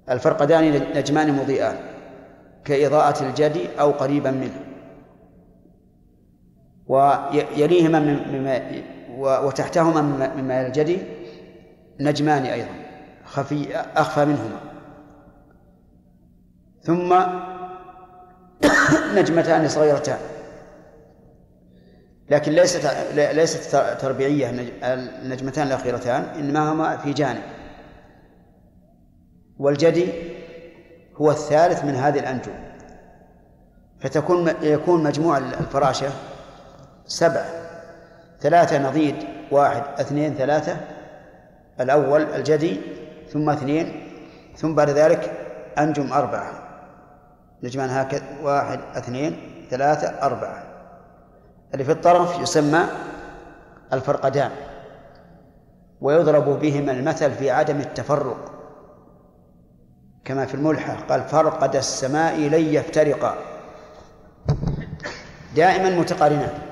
الفرقدان نجمان مضيئان كإضاءة الجدي أو قريبا منه، ويليهما وتحتهما مما الجدي نجمان أيضا أخفى منهما، ثم نجمتان صغيرتان لكن ليست تربيعية. النجمتان الأخيرتان إنما هما في جانب، والجدي هو الثالث من هذه الأنجم، يكون مجموع الفراشة 7، 3 نضيد، 1 2 3، الأول الجدي ثم 2، ثم بعد ذلك أنجم 4 نجمان هكذا، 1 2 3 4. اللي في الطرف يسمى الفرقدان، ويضرب بهما المثل في عدم التفرق، كما في الملحة قال فرقد السماء لن يفترقا، دائما متقارنان.